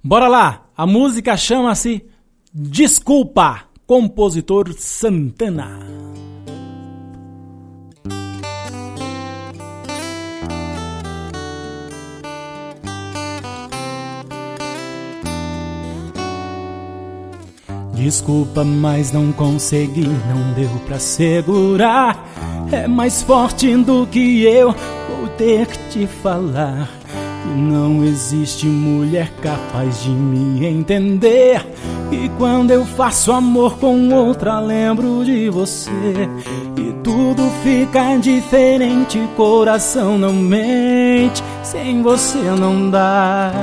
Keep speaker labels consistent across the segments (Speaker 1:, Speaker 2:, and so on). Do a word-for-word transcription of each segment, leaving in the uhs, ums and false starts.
Speaker 1: Bora lá, a música chama-se Desculpa, compositor Santana. Desculpa, mas não consegui, não deu pra segurar. É mais forte do que eu, vou ter que te falar. Que não existe mulher capaz de me entender. E quando eu faço amor com outra, lembro de você. E tudo fica diferente, coração não mente. Sem você não dá.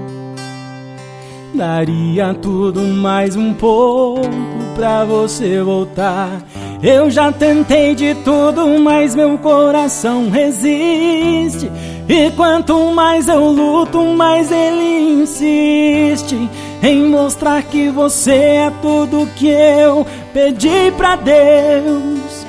Speaker 1: Daria tudo mais um pouco pra você voltar. Eu já tentei de tudo, mas meu coração resiste. E quanto mais eu luto, mais ele insiste em mostrar que você é tudo que eu pedi pra Deus.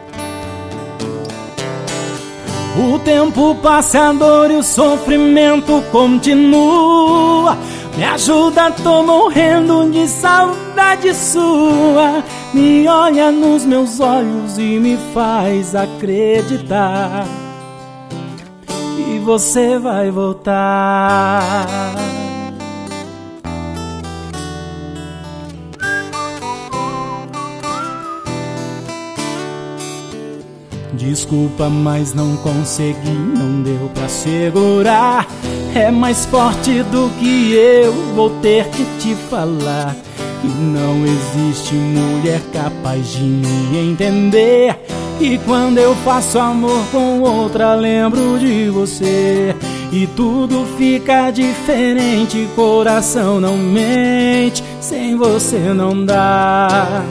Speaker 1: O tempo passa, a dor e o sofrimento continua. Me ajuda, tô morrendo de saudade sua. Me olha nos meus olhos e me faz acreditar que você vai voltar. Desculpa, mas não consegui, não deu pra segurar. É mais forte do que eu, vou ter que te falar. Que não existe mulher capaz de me entender. E quando eu faço amor com outra, lembro de você. E tudo fica diferente, coração não mente. Sem você não dá.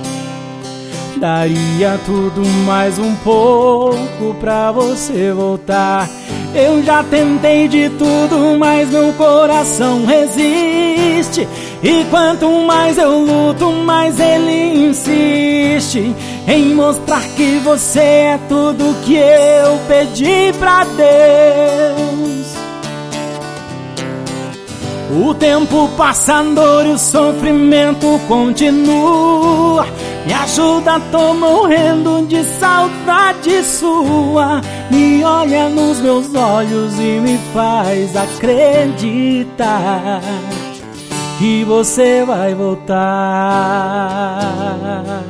Speaker 1: Daria tudo mais um pouco pra você voltar. Eu já tentei de tudo, mas meu coração resiste. E quanto mais eu luto, mais ele insiste em mostrar que você é tudo que eu pedi pra Deus. O tempo passa, a dor e o sofrimento continua. Me ajuda, tô morrendo de saudade sua. Me olha nos meus olhos e me faz acreditar que você vai voltar.